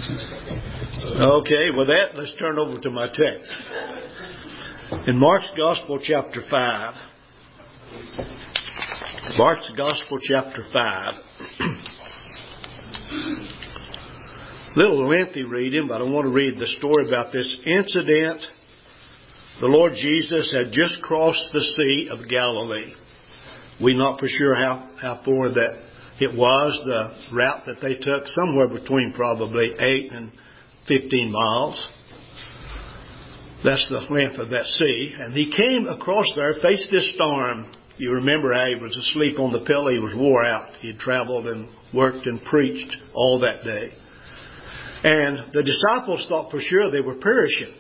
Okay, with that, let's turn over to my text. In Mark's Gospel, chapter 5. Mark's Gospel, chapter 5. Little lengthy reading, but I want to read the story about this incident. The Lord Jesus had just crossed the Sea of Galilee. We're not for sure how far that it was, the route that they took, somewhere between probably 8 and 15 miles. That's the length of that sea. And he came across there, faced this storm. You remember how he was asleep on the pillow. He was wore out. He had traveled and worked and preached all that day. And the disciples thought for sure they were perishing.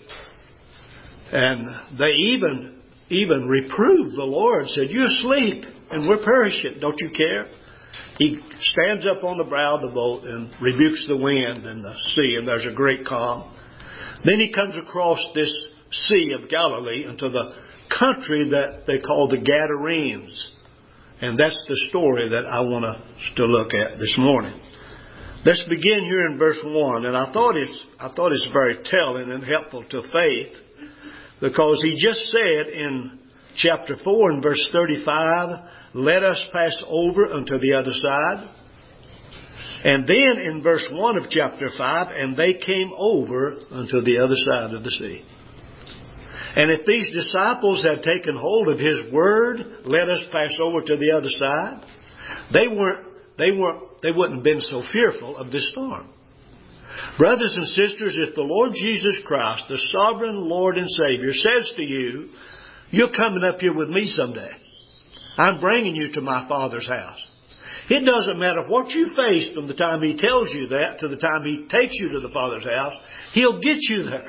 And they even reproved the Lord, said, "You're asleep and we're perishing. Don't you care?" He stands up on the brow of the boat and rebukes the wind and the sea, and there's a great calm. Then he comes across this Sea of Galilee into the country that they call the Gadarenes. And that's the story that I want us to look at this morning. Let's begin here in verse 1. And I thought it's very telling and helpful to faith, because he just said in chapter 4 and verse 35, "Let us pass over unto the other side." And then in verse 1 of chapter 5, "And they came over unto the other side of the sea." And if these disciples had taken hold of his word, "Let us pass over to the other side," they wouldn't have been so fearful of this storm. Brothers and sisters, if the Lord Jesus Christ, the sovereign Lord and Savior, says to you, "You're coming up here with me someday. I'm bringing you to my Father's house." It doesn't matter what you face from the time He tells you that to the time He takes you to the Father's house. He'll get you there.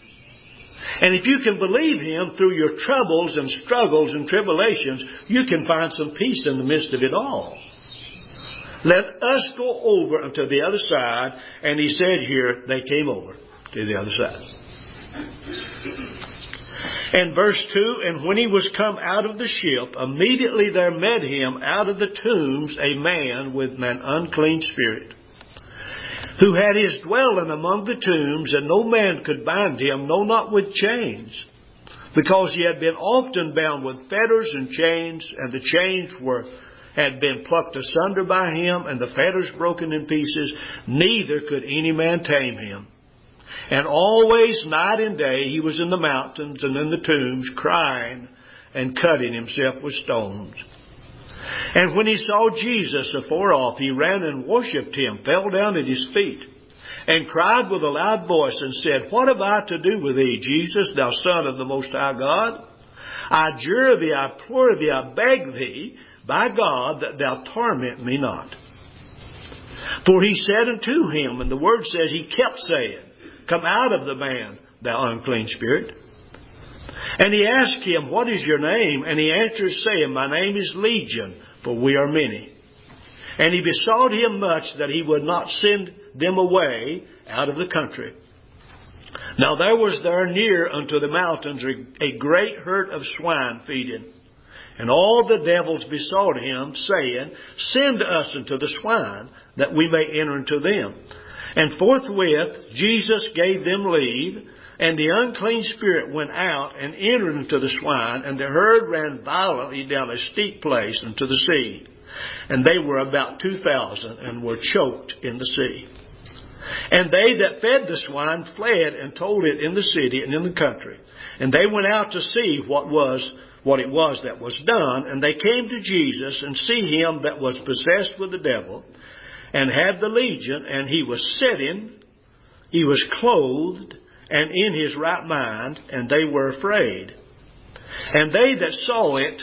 And if you can believe Him through your troubles and struggles and tribulations, you can find some peace in the midst of it all. Let us go over unto the other side. And he said here, they came over to the other side. And verse 2, "And when he was come out of the ship, immediately there met him out of the tombs a man with an unclean spirit, who had his dwelling among the tombs, and no man could bind him, no, not with chains, because he had been often bound with fetters and chains, and the chains had been plucked asunder by him, and the fetters broken in pieces, neither could any man tame him. And always, night and day, he was in the mountains and in the tombs, crying and cutting himself with stones. And when he saw Jesus afar off, he ran and worshipped him, fell down at his feet, and cried with a loud voice, and said, What have I to do with thee, Jesus, thou Son of the Most High God? I adjure thee, I implore thee, I beg thee, by God, that thou torment me not. For he said unto him," and the word says he kept saying, "Come out of the man, thou unclean spirit." And he asked him, "What is your name?" And he answered, saying, "My name is Legion, for we are many." And he besought him much that he would not send them away out of the country. Now there was there near unto the mountains a great herd of swine feeding. And all the devils besought him, saying, Send us into the swine, that we may enter into them. And forthwith Jesus gave them leave, and the unclean spirit went out and entered into the swine, and the herd ran violently down a steep place into the sea. And they were about 2,000, and were choked in the sea. And they that fed the swine fled and told it in the city and in the country. And they went out to see what it was that was done. And they came to Jesus, and see him that was possessed with the devil, and had the legion, and he was sitting, he was clothed, and in his right mind, and they were afraid. And they that saw it,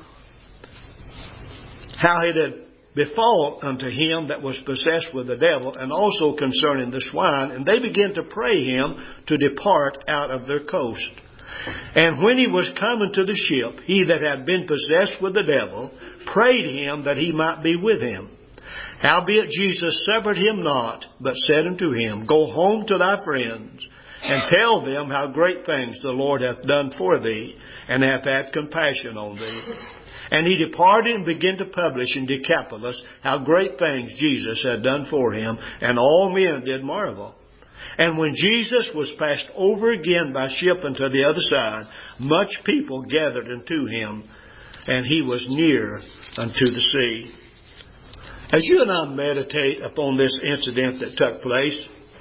how it had befall unto him that was possessed with the devil, and also concerning the swine, and they began to pray him to depart out of their coast. And when he was come into the ship, he that had been possessed with the devil prayed him that he might be with him. Howbeit Jesus suffered him not, but said unto him, Go home to thy friends, and tell them how great things the Lord hath done for thee, and hath had compassion on thee. And he departed and began to publish in Decapolis how great things Jesus had done for him, and all men did marvel. And when Jesus was passed over again by ship unto the other side, much people gathered unto him, and he was near unto the sea. As you and I meditate upon this incident that took place,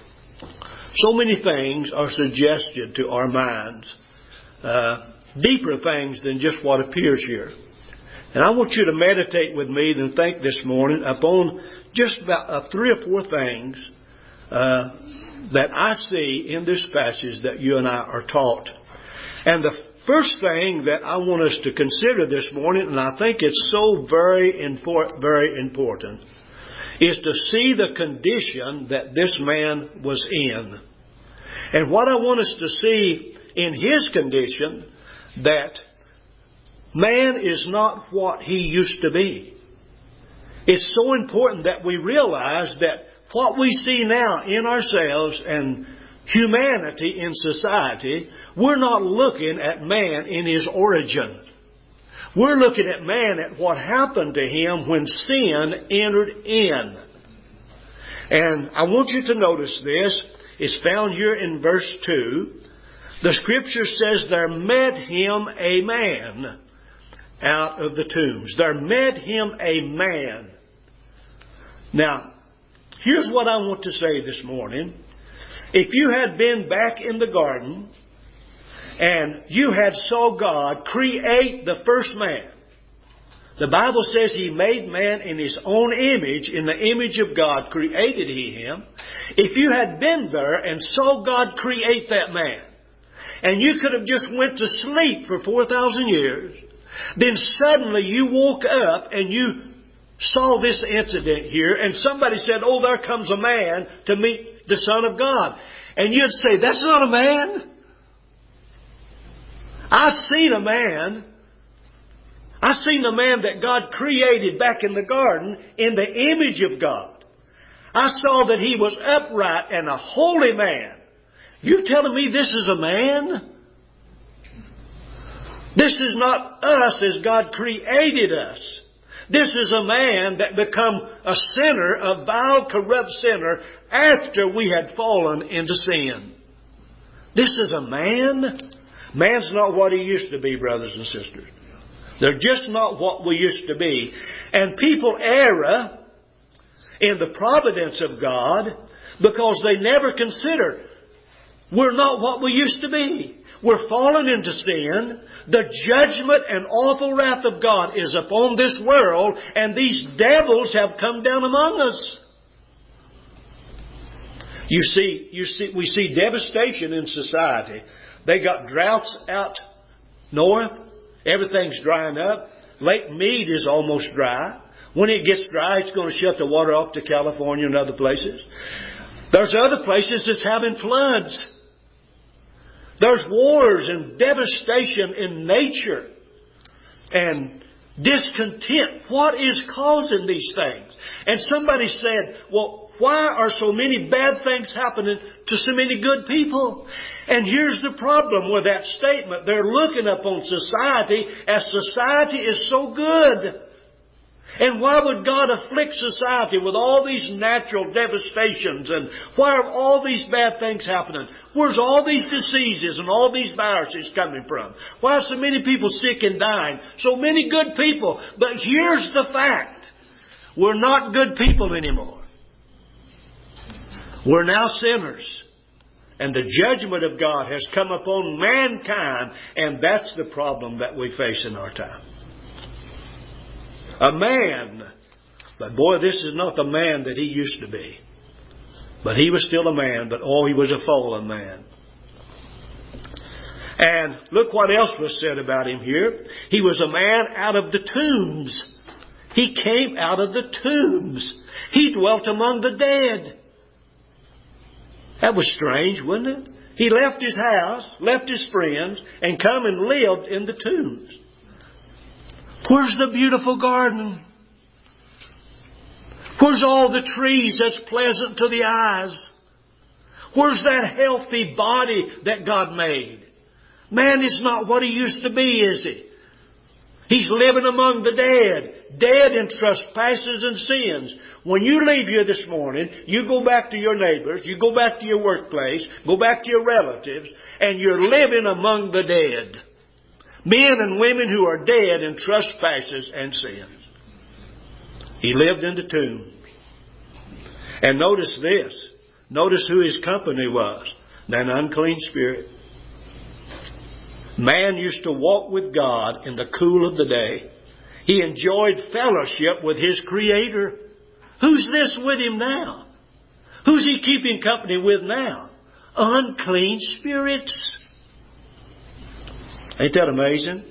so many things are suggested to our minds. Deeper things than just what appears here. And I want you to meditate with me and think this morning upon just about 3 or 4 things that I see in this passage that you and I are taught. And the first thing that I want us to consider this morning, and I think it's so very important, is to see the condition that this man was in. And what I want us to see in his condition, that man is not what he used to be. It's so important that we realize that what we see now in ourselves and humanity in society, we're not looking at man in his origin. We're looking at man at what happened to him when sin entered in. And I want you to notice this. It's found here in verse 2. The Scripture says, there met him a man out of the tombs. There met him a man. Now, here's what I want to say this morning. If you had been back in the garden and you had saw God create the first man, the Bible says He made man in His own image. In the image of God created He him. If you had been there and saw God create that man, and you could have just went to sleep for 4,000 years, then suddenly you woke up and you saw this incident here, and somebody said, oh, there comes a man to meet the Son of God. And you'd say, that's not a man. I've seen a man. I've seen the man that God created back in the garden in the image of God. I saw that he was upright and a holy man. You telling me this is a man? This is not us as God created us. This is a man that become a sinner, a vile, corrupt sinner, after we had fallen into sin. This is a man. Man's not what he used to be, brothers and sisters. They're just not what we used to be. And people err in the providence of God because they never consider we're not what we used to be. We're fallen into sin. The judgment and awful wrath of God is upon this world, and these devils have come down among us. We see devastation in society. They got droughts out north. Everything's drying up. Lake Mead is almost dry. When it gets dry, it's going to shut the water off to California and other places. There's other places that's having floods. There's wars and devastation in nature and discontent. What is causing these things? And somebody said, well, why are so many bad things happening to so many good people? And here's the problem with that statement. They're looking upon society as society is so good. And why would God afflict society with all these natural devastations? And why are all these bad things happening? Where's all these diseases and all these viruses coming from? Why are so many people sick and dying? So many good people. But here's the fact. We're not good people anymore. We're now sinners. And the judgment of God has come upon mankind. And that's the problem that we face in our time. A man. But boy, this is not the man that he used to be. But he was still a man. But oh, he was a fallen man. And look what else was said about him here. He was a man out of the tombs. He came out of the tombs. He dwelt among the dead. That was strange, wasn't it? He left his house, left his friends, and come and lived in the tombs. Where's the beautiful garden? Where's all the trees that's pleasant to the eyes? Where's that healthy body that God made? Man is not what he used to be, is he? He's living among the dead. Dead in trespasses and sins. When you leave here this morning, you go back to your neighbors, you go back to your workplace, go back to your relatives, and you're living among the dead. Men and women who are dead in trespasses and sins. He lived in the tomb. And notice this. Notice who his company was. An unclean spirit. Man used to walk with God in the cool of the day. He enjoyed fellowship with his Creator. Who's this with him now? Who's he keeping company with now? Unclean spirits. Ain't that amazing?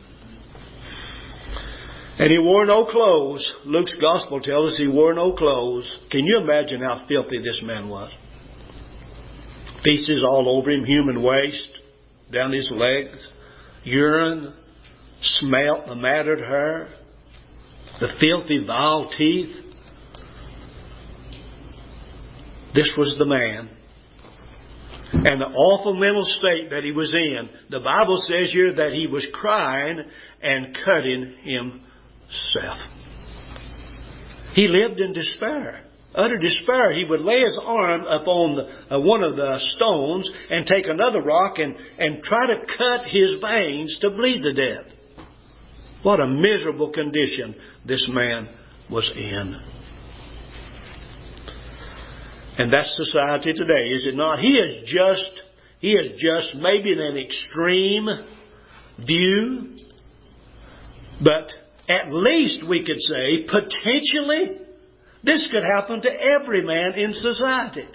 And he wore no clothes. Luke's Gospel tells us he wore no clothes. Can you imagine how filthy this man was? Feces all over him, human waste, down his legs, urine, smelt, the matted hair, the filthy, vile teeth. This was the man. And the awful mental state that he was in. The Bible says here that he was crying and cutting himself. He lived in despair. Utter despair. He would lay his arm upon one of the stones and take another rock and try to cut his veins to bleed to death. What a miserable condition this man was in. And that's society today, is it not? He is just maybe in an extreme view, but at least we could say potentially this could happen to every man in society.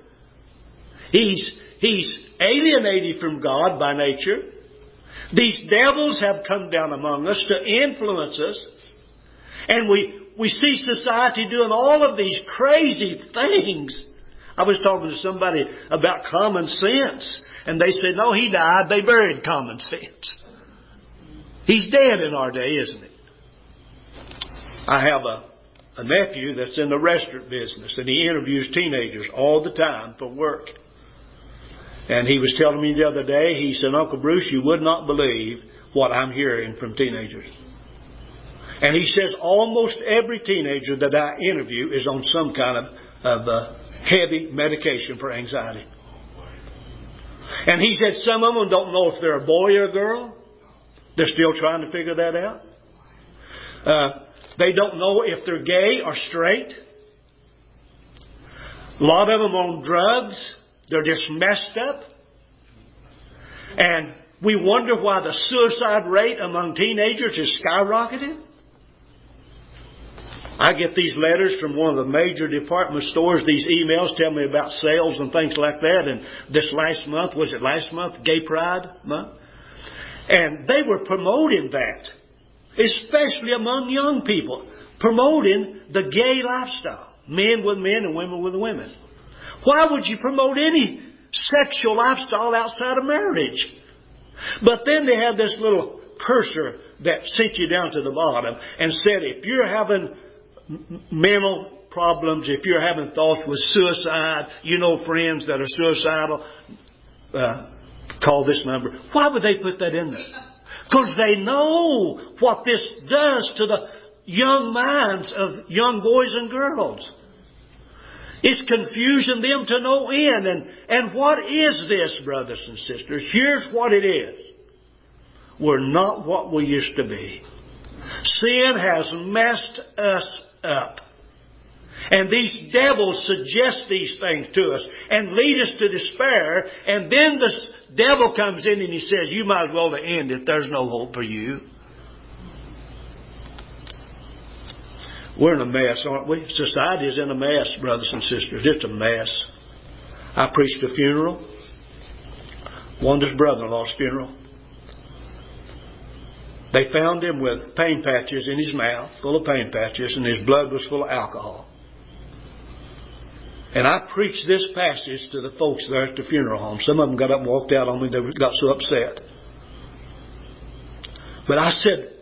He's alienated from God by nature. These devils have come down among us to influence us. And we see society doing all of these crazy things. I was talking to somebody about common sense. And they said, no, he died. They buried common sense. He's dead in our day, isn't he? I have a nephew that's in the restaurant business, and he interviews teenagers all the time for work. And he was telling me the other day, he said, Uncle Bruce, you would not believe what I'm hearing from teenagers. And he says almost every teenager that I interview is on some kind of heavy medication for anxiety. And he said some of them don't know if they're a boy or a girl. They're still trying to figure that out. They don't know if they're gay or straight. A lot of them on drugs. They're just messed up. And we wonder why the suicide rate among teenagers is skyrocketing. I get these letters from one of the major department stores, these emails tell me about sales and things like that. And this last month, was it last month, Gay Pride Month? And they were promoting that, especially among young people, promoting the gay lifestyle, men with men and women with women. Why would you promote any sexual lifestyle outside of marriage? But then they have this little cursor that sent you down to the bottom and said, if you're having mental problems, if you're having thoughts with suicide, you know friends that are suicidal, call this number. Why would they put that in there? Because they know what this does to the young minds of young boys and girls. It's confusing them to no end. And what is this, brothers and sisters? Here's what it is. We're not what we used to be. Sin has messed us up. And these devils suggest these things to us and lead us to despair. And then the devil comes in and he says, you might as well end it. There's no hope for you. We're in a mess, aren't we? Society is in a mess, brothers and sisters. It's a mess. I preached a funeral. Wanda's brother-in-law's funeral. They found him with pain patches in his mouth, full of pain patches, and his blood was full of alcohol. And I preached this passage to the folks there at the funeral home. Some of them got up and walked out on me. They got so upset. But I said,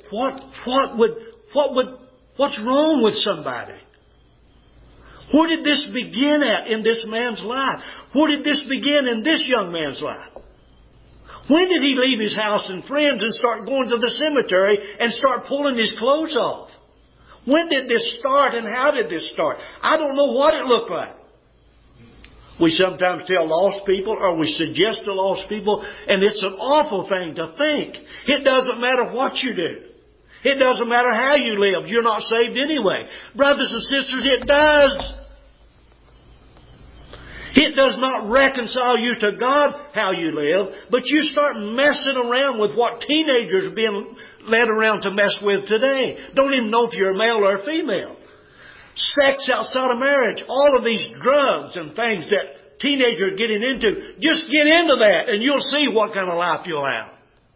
what's wrong with somebody? Where did this begin at in this man's life? Where did this begin in this young man's life? When did he leave his house and friends and start going to the cemetery and start pulling his clothes off? When did this start and how did this start? I don't know what it looked like. We sometimes tell lost people or we suggest to lost people, and it's an awful thing to think. It doesn't matter what you do. It doesn't matter how you live. You're not saved anyway. Brothers and sisters, it does. It does not reconcile you to God how you live, but you start messing around with what teenagers are being led around to mess with today. Don't even know if you're a male or a female. Sex outside of marriage, all of these drugs and things that teenagers are getting into, just get into that and you'll see what kind of life you'll have.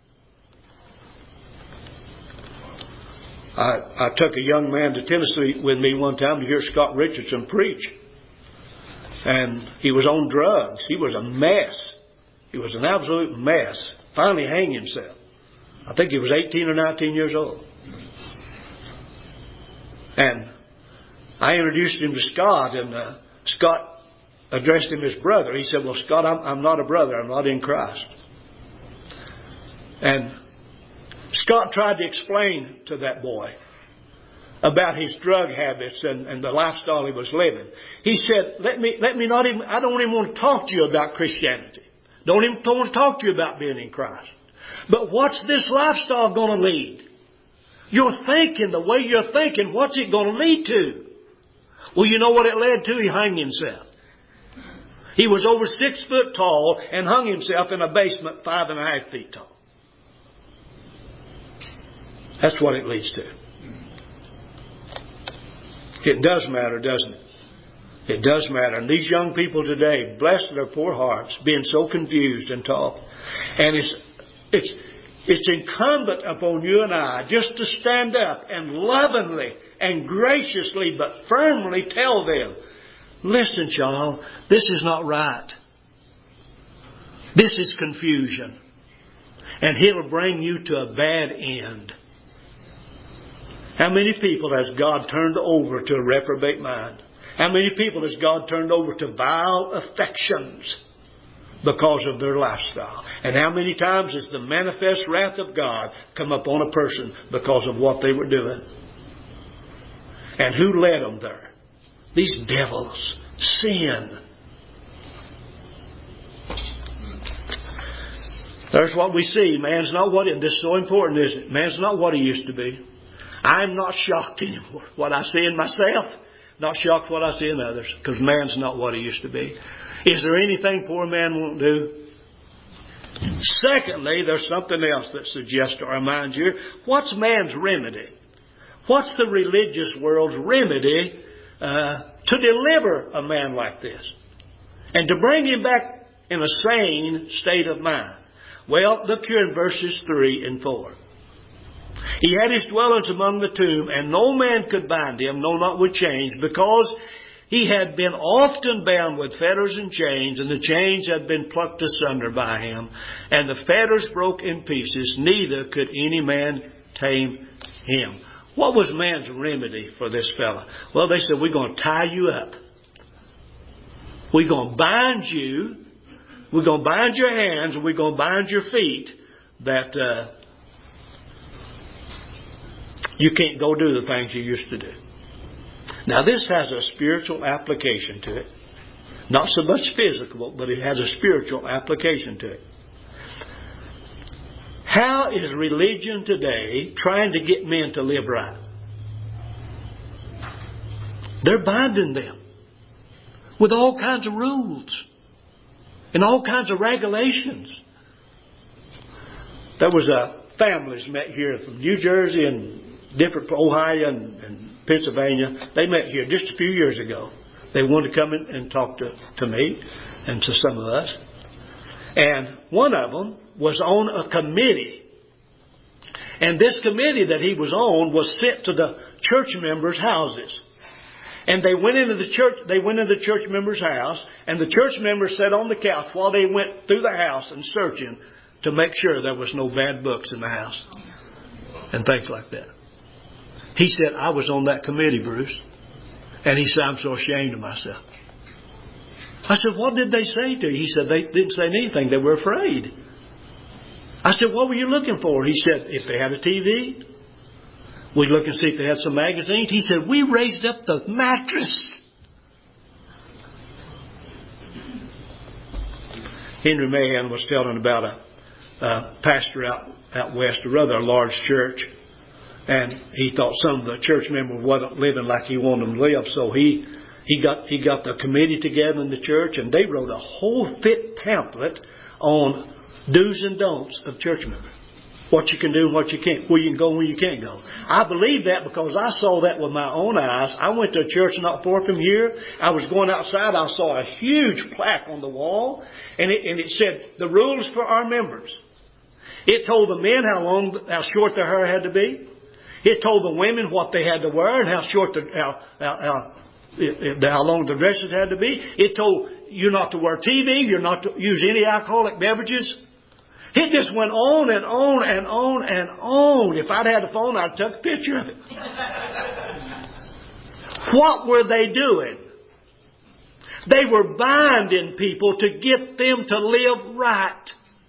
I took a young man to Tennessee with me one time to hear Scott Richardson preach. And he was on drugs. He was a mess. He was an absolute mess. Finally hanged himself. I think he was 18 or 19 years old. And I introduced him to Scott, and Scott addressed him as brother. He said, well, Scott, I'm not a brother. I'm not in Christ. And Scott tried to explain to that boy about his drug habits and the lifestyle he was living. He said, let me not even, I don't even want to talk to you about Christianity. Don't want to talk to you about being in Christ. But what's this lifestyle going to lead? You're thinking, the way you're thinking, what's it going to lead to? Well, you know what it led to? He hung himself. He was over 6 foot tall and hung himself in a basement 5.5 feet tall. That's what it leads to. It does matter, doesn't it? It does matter. And these young people today, blessed their poor hearts, being so confused and taught. And it's incumbent upon you and I just to stand up and lovingly and graciously but firmly tell them, listen, child, this is not right. This is confusion. And it'll bring you to a bad end. How many people has God turned over to a reprobate mind? How many people has God turned over to vile affections because of their lifestyle? And how many times has the manifest wrath of God come upon a person because of what they were doing? And who led them there? These devils. Sin. There's what we see. Man's not what this is so important, isn't it? Man's not what he used to be. I'm not shocked anymore. What I see in myself, not shocked what I see in others. Because man's not what he used to be. Is there anything poor man won't do? Secondly, there's something else that suggests to our minds here. What's man's remedy? What's the religious world's remedy to deliver a man like this? And to bring him back in a sane state of mind? Well, look here in verses 3 and 4. He had his dwellings among the tomb, and no man could bind him, no, not with chains, because he had been often bound with fetters and chains, and the chains had been plucked asunder by him, and the fetters broke in pieces, neither could any man tame him. What was man's remedy for this fella? Well, they said, we're going to tie you up. We're going to bind you. We're going to bind your hands, and we're going to bind your feet, that you can't go do the things you used to do. Now, this has a spiritual application to it. Not so much physical, but it has a spiritual application to it. How is religion today trying to get men to live right? They're binding them with all kinds of rules and all kinds of regulations. There was families met here from New Jersey and different Ohio and Pennsylvania. They met here just a few years ago. They wanted to come in and talk to me and to some of us. And one of them was on a committee. And this committee that he was on was sent to the church members' houses. And they went into the church member's house, and the church members sat on the couch while they went through the house and searching to make sure there was no bad books in the house and things like that. He said, I was on that committee, Bruce. And he said, I'm so ashamed of myself. I said, what did they say to you? He said, they didn't say anything. They were afraid. I said, what were you looking for? He said, if they had a TV. We'd look and see if they had some magazines. He said, we raised up the mattress. Henry Mahan was telling about a pastor out west, a rather large church. And he thought some of the church members wasn't living like he wanted them to live. So he got the committee together in the church, and they wrote a whole thick pamphlet on do's and don'ts of church members. What you can do and what you can't. Where you can go and where you can't go. I believe that because I saw that with my own eyes. I went to a church not far from here. I was going outside. I saw a huge plaque on the wall. And it said, the rules for our members. It told the men how short their hair had to be. It told the women what they had to wear and how long the dresses had to be. It told you not to wear TV. You're not to use any alcoholic beverages. It just went on and on and on and on. If I'd had a phone, I'd take a picture of it. What were they doing? They were binding people to get them to live right.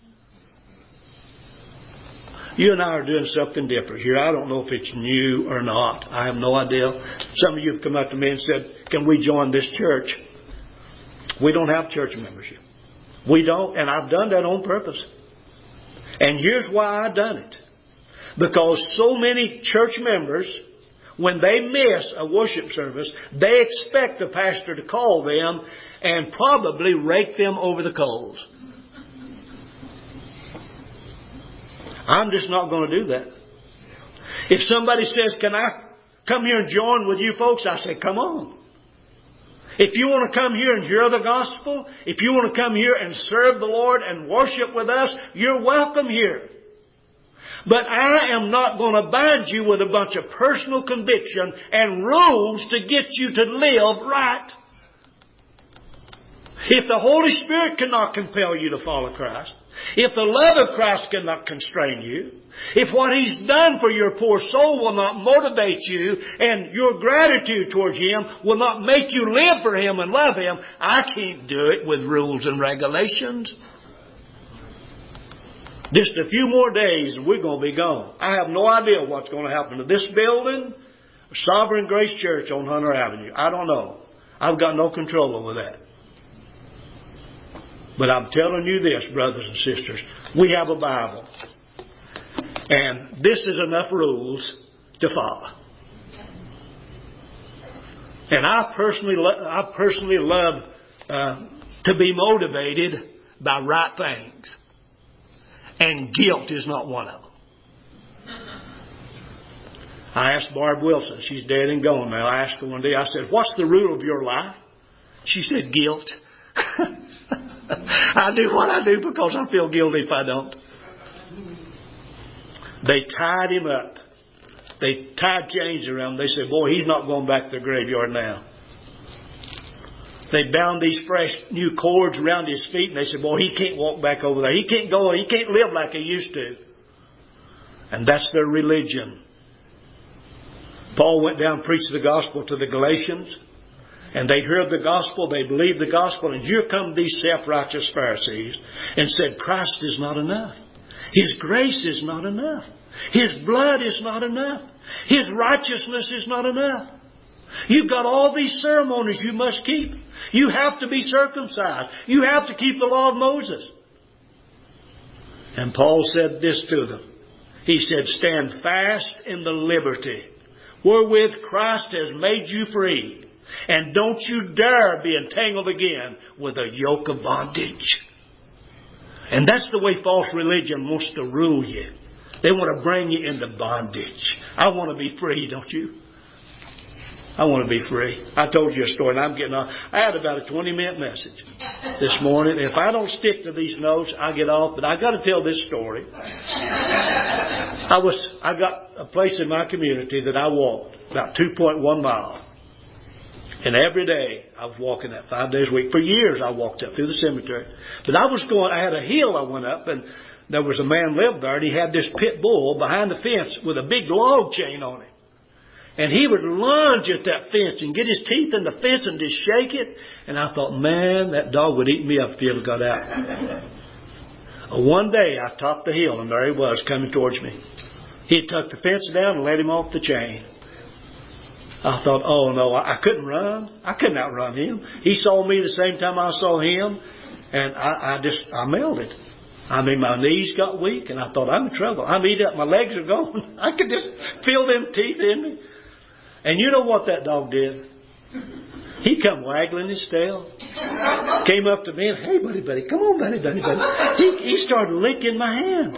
You and I are doing something different here. I don't know if it's new or not. I have no idea. Some of you have come up to me and said, can we join this church? We don't have church membership. We don't, and I've done that on purpose. And here's why I've done it. Because so many church members, when they miss a worship service, they expect the pastor to call them and probably rake them over the coals. I'm just not going to do that. If somebody says, can I come here and join with you folks? I say, come on. If you want to come here and hear the gospel, if you want to come here and serve the Lord and worship with us, you're welcome here. But I am not going to bind you with a bunch of personal conviction and rules to get you to live right. If the Holy Spirit cannot compel you to follow Christ, if the love of Christ cannot constrain you, if what He's done for your poor soul will not motivate you and your gratitude towards Him will not make you live for Him and love Him, I can't do it with rules and regulations. Just a few more days and we're going to be gone. I have no idea what's going to happen to this building, Sovereign Grace Church on Hunter Avenue. I don't know. I've got no control over that. But I'm telling you this, brothers and sisters, we have a Bible. And this is enough rules to follow. And I personally love to be motivated by right things. And guilt is not one of them. I asked Barb Wilson, she's dead and gone now. I asked her one day, I said, what's the rule of your life? She said, guilt. I do what I do because I feel guilty if I don't. They tied him up. They tied chains around him. They said, boy, he's not going back to the graveyard now. They bound these fresh new cords around his feet and they said, boy, he can't walk back over there. He can't go. He can't live like he used to. And that's their religion. Paul went down and preached the gospel to the Galatians. And they heard the gospel, they believed the gospel, and here come these self-righteous Pharisees and said, Christ is not enough. His grace is not enough. His blood is not enough. His righteousness is not enough. You've got all these ceremonies you must keep. You have to be circumcised. You have to keep the law of Moses. And Paul said this to them. He said, stand fast in the liberty wherewith Christ has made you free. And don't you dare be entangled again with a yoke of bondage. And that's the way false religion wants to rule you. They want to bring you into bondage. I want to be free, don't you? I want to be free. I told you a story and I'm getting off. I had about a 20-minute message this morning. If I don't stick to these notes, I get off. But I got to tell this story. I got a place in my community that I walked about 2.1 miles. And every day I was walking that 5 days a week. For years I walked up through the cemetery. But I had a hill I went up and there was a man lived there and he had this pit bull behind the fence with a big log chain on it. And he would lunge at that fence and get his teeth in the fence and just shake it. And I thought, man, that dog would eat me up if he ever got out. One day I topped the hill and there he was coming towards me. He had tucked the fence down and let him off the chain. I thought, oh no, I couldn't run. I couldn't outrun him. He saw me the same time I saw him, and I melted. I mean, my knees got weak, and I thought, I'm in trouble. I'm eating up. My legs are gone. I could just feel them teeth in me. And you know what that dog did? He come waggling his tail. Came up to me and, hey, buddy, come on, buddy. He started licking my hand.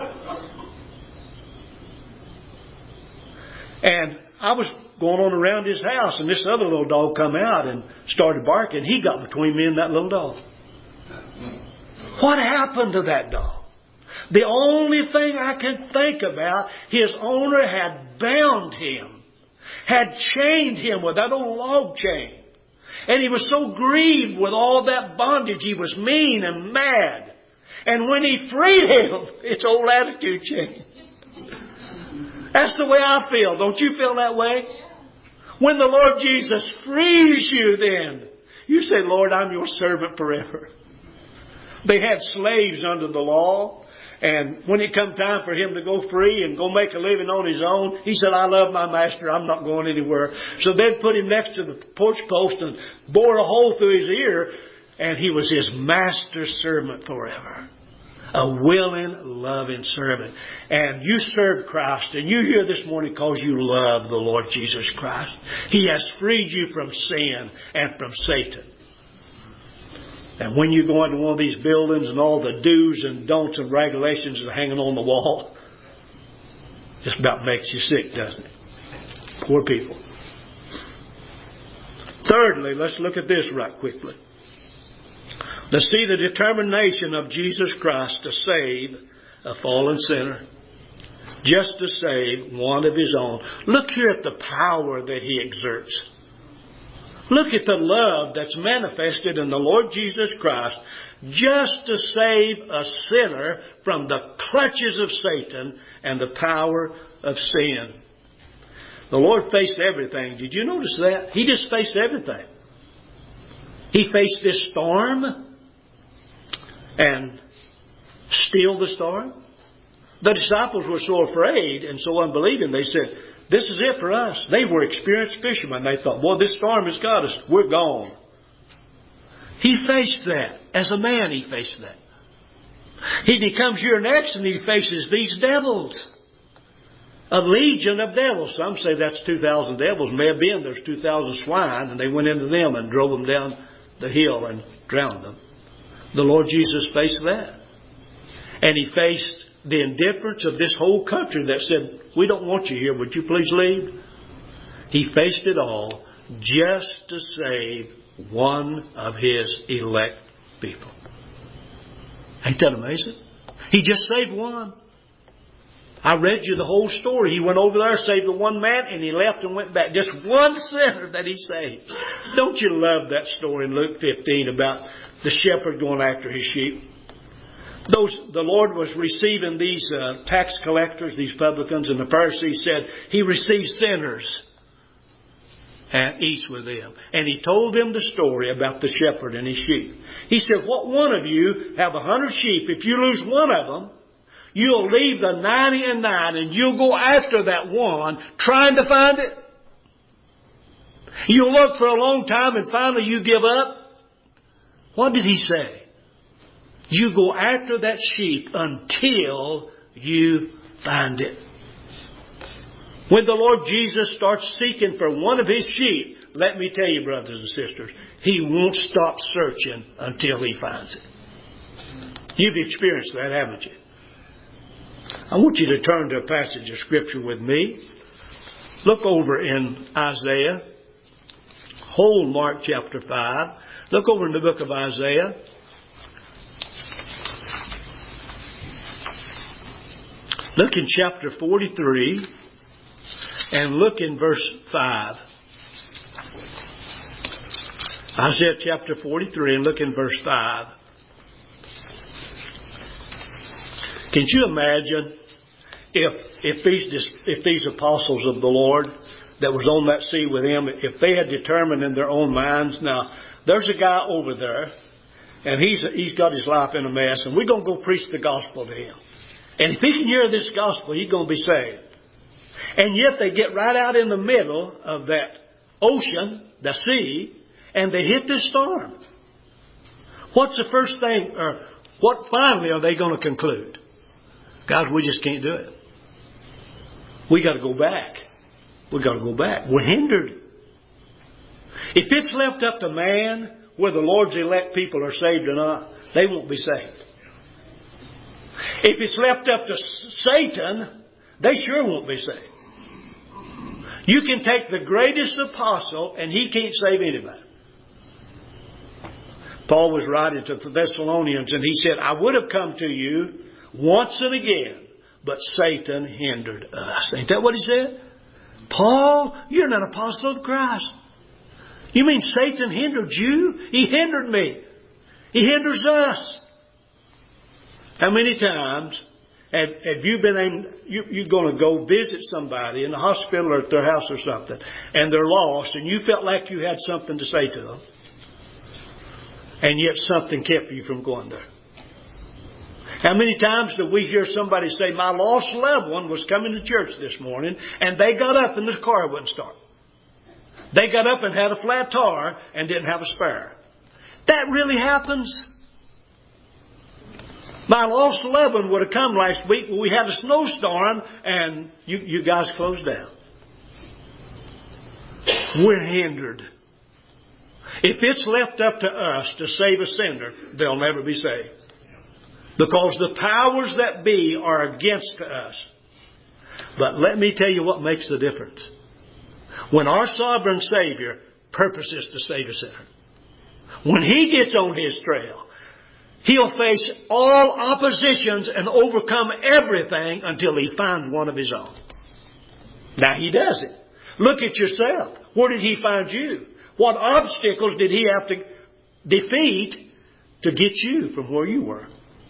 And I was going on around his house, and this other little dog come out and started barking. He got between me and that little dog. What happened to that dog? The only thing I can think about, his owner had bound him, had chained him with that old log chain. And he was so grieved with all that bondage, he was mean and mad. And when he freed him, his whole attitude changed. That's the way I feel. Don't you feel that way? When the Lord Jesus frees you then, you say, Lord, I'm your servant forever. They had slaves under the law. And when it come time for him to go free and go make a living on his own, he said, I love my master. I'm not going anywhere. So they'd put him next to the porch post and bore a hole through his ear. And he was his master's servant forever. A willing, loving servant. And you serve Christ. And you're here this morning because you love the Lord Jesus Christ. He has freed you from sin and from Satan. And when you go into one of these buildings and all the do's and don'ts and regulations are hanging on the wall, just about makes you sick, doesn't it? Poor people. Thirdly, let's look at this right quickly. Let's see the determination of Jesus Christ to save a fallen sinner. Just to save one of His own. Look here at the power that He exerts. Look at the love that's manifested in the Lord Jesus Christ just to save a sinner from the clutches of Satan and the power of sin. The Lord faced everything. Did you notice that? He just faced everything. He faced this storm and stilled the storm. The disciples were so afraid and so unbelieving, they said, this is it for us. They were experienced fishermen. They thought, boy, this storm has got us. We're gone. He faced that. As a man, he faced that. He comes here next and he faces these devils. A legion of devils. Some say that's 2,000 devils. May have been there's 2,000 swine, and they went into them and drove them down the hill and drowned them. The Lord Jesus faced that. And He faced the indifference of this whole country that said, we don't want you here. Would you please leave? He faced it all just to save one of His elect people. Ain't that amazing? He just saved one. I read you the whole story. He went over there, saved the one man, and he left and went back. Just one sinner that He saved. Don't you love that story in Luke 15 about the shepherd going after his sheep? The Lord was receiving these tax collectors, these publicans, and the Pharisees said, He receives sinners and eats with them. And He told them the story about the shepherd and his sheep. He said, what one of you have 100 sheep? If you lose one of them, you'll leave the 99 and you'll go after that one trying to find it. You'll look for a long time and finally you give up. What did He say? You go after that sheep until you find it. When the Lord Jesus starts seeking for one of His sheep, let me tell you, brothers and sisters, He won't stop searching until He finds it. You've experienced that, haven't you? I want you to turn to a passage of Scripture with me. Look over in Isaiah. Whole Mark chapter 5. Look over in the book of Isaiah. Look in chapter 43 and look in verse 5. Isaiah chapter 43 and look in verse 5. Can you imagine if these apostles of the Lord that was on that sea with Him, if they had determined in their own minds, now there's a guy over there and he's got his life in a mess, and we're going to go preach the gospel to him. And if he can hear this gospel, he's going to be saved. And yet they get right out in the middle of that ocean, the sea, and they hit this storm. What's the first thing, or what finally are they going to conclude? Guys, we just can't do it. We got to go back. We got to go back. We're hindered. If it's left up to man, whether the Lord's elect people are saved or not, they won't be saved. If it's left up to Satan, they sure won't be saved. You can take the greatest apostle and he can't save anybody. Paul was writing to the Thessalonians and he said, I would have come to you once and again, but Satan hindered us. Ain't that what he said? Paul, you're an apostle of Christ. You mean Satan hindered you? He hindered me. He hinders us. How many times have you been you're going to go visit somebody in the hospital or at their house or something, and they're lost, and you felt like you had something to say to them, and yet something kept you from going there? How many times do we hear somebody say, my lost loved one was coming to church this morning, and they got up and the car wouldn't start. They got up and had a flat tire and didn't have a spare. That really happens. My lost loved one would have come last week when we had a snowstorm and you guys closed down. We're hindered. If it's left up to us to save a sinner, they'll never be saved. Because the powers that be are against us. But let me tell you what makes the difference. When our sovereign Savior purposes to save a sinner, when He gets on His trail, He'll face all oppositions and overcome everything until He finds one of His own. Now He does it. Look at yourself. Where did He find you? What obstacles did He have to defeat to get you from where you were?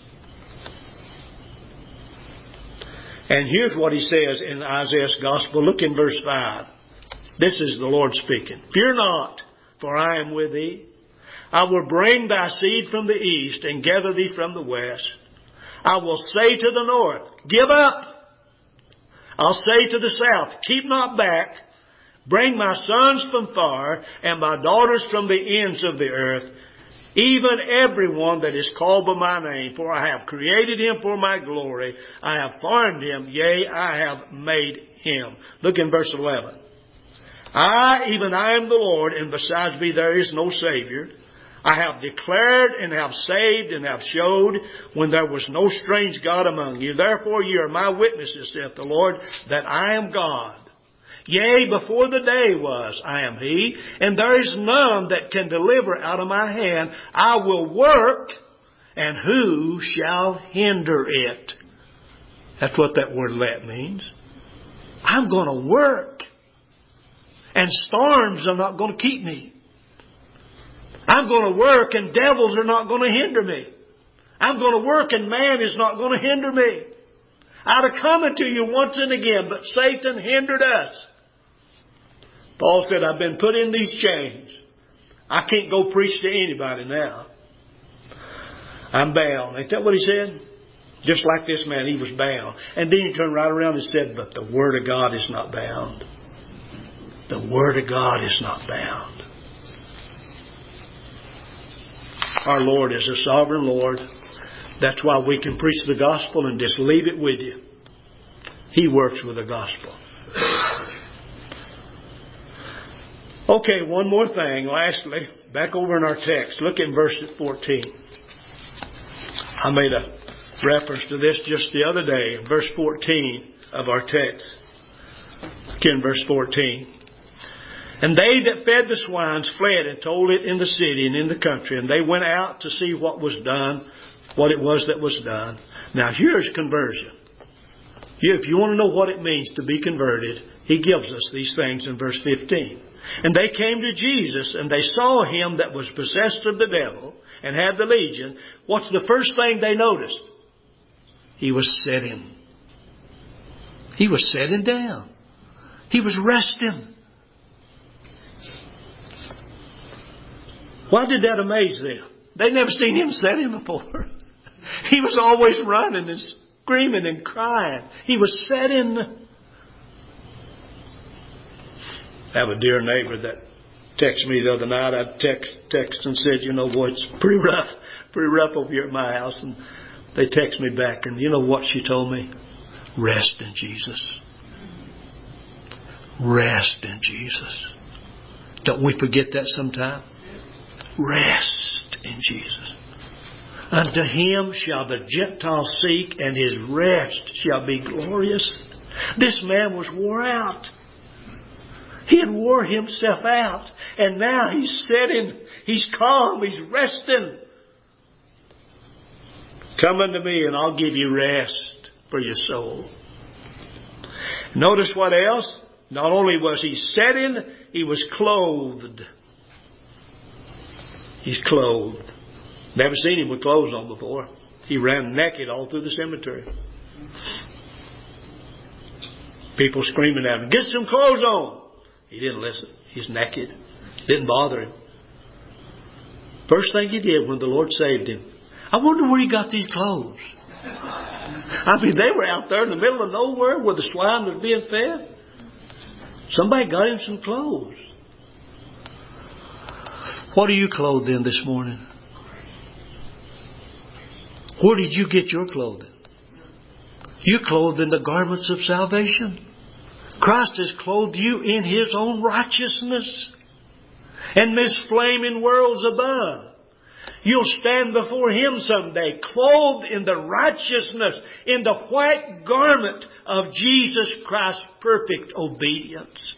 And here's what He says in Isaiah's Gospel. Look in verse 5. This is the Lord speaking. Fear not, for I am with thee. I will bring thy seed from the east and gather thee from the west. I will say to the north, give up. I'll say to the south, keep not back. Bring my sons from far and my daughters from the ends of the earth, even everyone that is called by my name. For I have created him for my glory. I have formed him, yea, I have made him. Look in verse 11. Even I am the Lord, and besides me there is no Savior. I have declared and have saved and have showed when there was no strange God among you. Therefore ye are my witnesses, saith the Lord, that I am God. Yea, before the day was, I am He, and there is none that can deliver out of my hand. I will work, and who shall hinder it? That's what that word let means. I'm going to work. And storms are not going to keep me. I'm going to work and devils are not going to hinder me. I'm going to work and man is not going to hinder me. I'd have come to you once and again, but Satan hindered us. Paul said, I've been put in these chains. I can't go preach to anybody now. I'm bound. Ain't that what he said? Just like this man, he was bound. And then he turned right around and said, but the Word of God is not bound. The Word of God is not bound. Our Lord is a sovereign Lord. That's why we can preach the gospel and just leave it with you. He works with the gospel. Okay, one more thing. Lastly, back over in our text. Look in verse 14. I made a reference to this just the other day. In verse 14 of our text. Look in verse 14. And they that fed the swines fled and told it in the city and in the country. And they went out to see what was done, what it was that was done. Now here's conversion. If you want to know what it means to be converted, He gives us these things in verse 15. And they came to Jesus and they saw him that was possessed of the devil and had the legion. What's the first thing they noticed? He was sitting. He was sitting down. He was resting. Why did that amaze them? They never seen him setting before. He was always running and screaming and crying. He was setting. I have a dear neighbor that texted me the other night. I text and said, you know, boy, it's pretty rough over here at my house. And they text me back, and you know what she told me? Rest in Jesus. Rest in Jesus. Don't we forget that sometime? Rest in Jesus. Unto him shall the Gentiles seek, and his rest shall be glorious. This man was wore out. He had wore himself out. And now he's sitting. He's calm. He's resting. Come unto me and I'll give you rest for your soul. Notice what else? Not only was he sitting, he was clothed. He's clothed. Never seen him with clothes on before. He ran naked all through the cemetery. People screaming at him, get some clothes on. He didn't listen. He's naked. Didn't bother him. First thing he did when the Lord saved him, I wonder where he got these clothes. I mean, they were out there in the middle of nowhere where the swine was being fed. Somebody got him some clothes. What are you clothed in this morning? Where did you get your clothing? You're clothed in the garments of salvation. Christ has clothed you in His own righteousness. And this flaming world's above. You'll stand before Him someday, clothed in the righteousness, in the white garment of Jesus Christ's perfect obedience.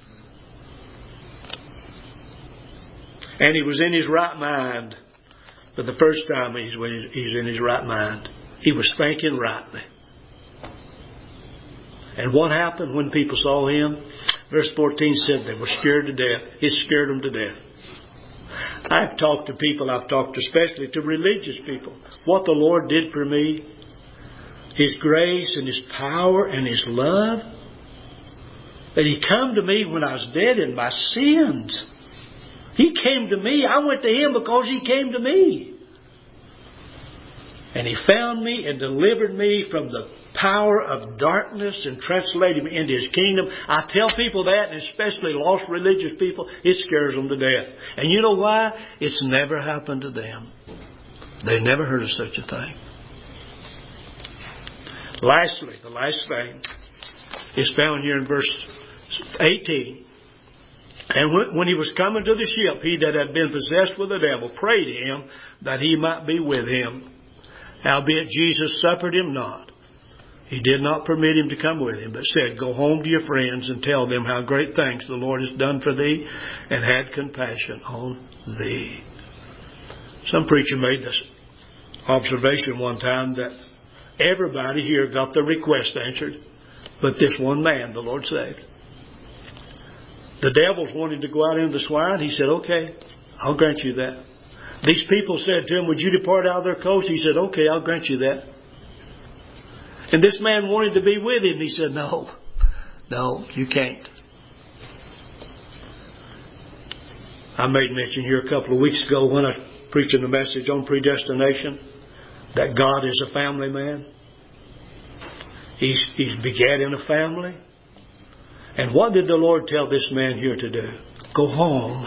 And He was in His right mind. For the first time He's in His right mind. He was thinking rightly. And what happened when people saw Him? Verse 14 said they were scared to death. It scared them to death. I've talked to people, especially to religious people, what the Lord did for me, His grace and His power and His love. That He come to me when I was dead in my sins. He came to me. I went to Him because He came to me. And He found me and delivered me from the power of darkness and translated me into His kingdom. I tell people that, and especially lost religious people, it scares them to death. And you know why? It's never happened to them. They've never heard of such a thing. Lastly, the last thing is found here in verse 18. And when he was coming to the ship, he that had been possessed with the devil prayed Him that he might be with him. Howbeit Jesus suffered him not. He did not permit him to come with him, but said, go home to your friends and tell them how great things the Lord has done for thee and had compassion on thee. Some preacher made this observation one time that everybody here got their request answered, but this one man the Lord saved. The devils wanted to go out into the swine. He said, okay, I'll grant you that. These people said to him, would you depart out of their coast? He said, okay, I'll grant you that. And this man wanted to be with him. He said, no, you can't. I made mention here a couple of weeks ago when I was preaching the message on predestination that God is a family man. He's begetting a family. And what did the Lord tell this man here to do? Go home.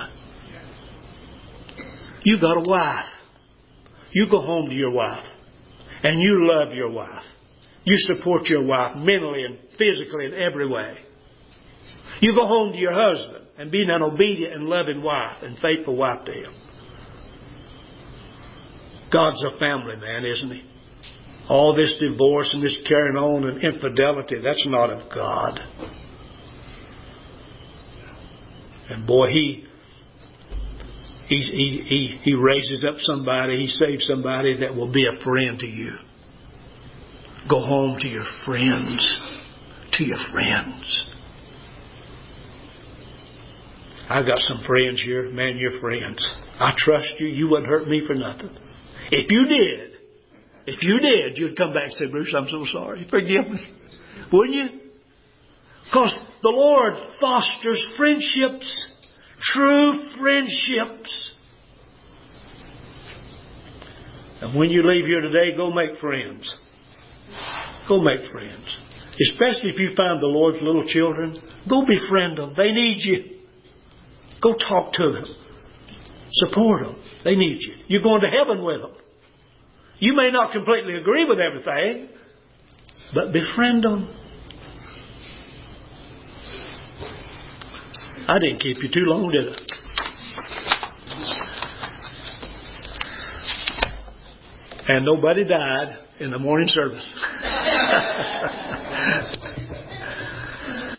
You got a wife. You go home to your wife. And you love your wife. You support your wife mentally and physically in every way. You go home to your husband and be an obedient and loving wife and faithful wife to him. God's a family man, isn't He? All this divorce and this carrying on and infidelity, that's not of God. And boy, He raises up somebody, He saves somebody that will be a friend to you. Go home to your friends. To your friends. I've got some friends here. Man, you're friends. I trust you. You wouldn't hurt me for nothing. If you did, you'd come back and say, Bruce, I'm so sorry. Forgive me. Wouldn't you? Because the Lord fosters friendships. True friendships. And when you leave here today, go make friends. Go make friends. Especially if you find the Lord's little children. Go befriend them. They need you. Go talk to them. Support them. They need you. You're going to heaven with them. You may not completely agree with everything, but befriend them. I didn't keep you too long, did I? And nobody died in the morning service.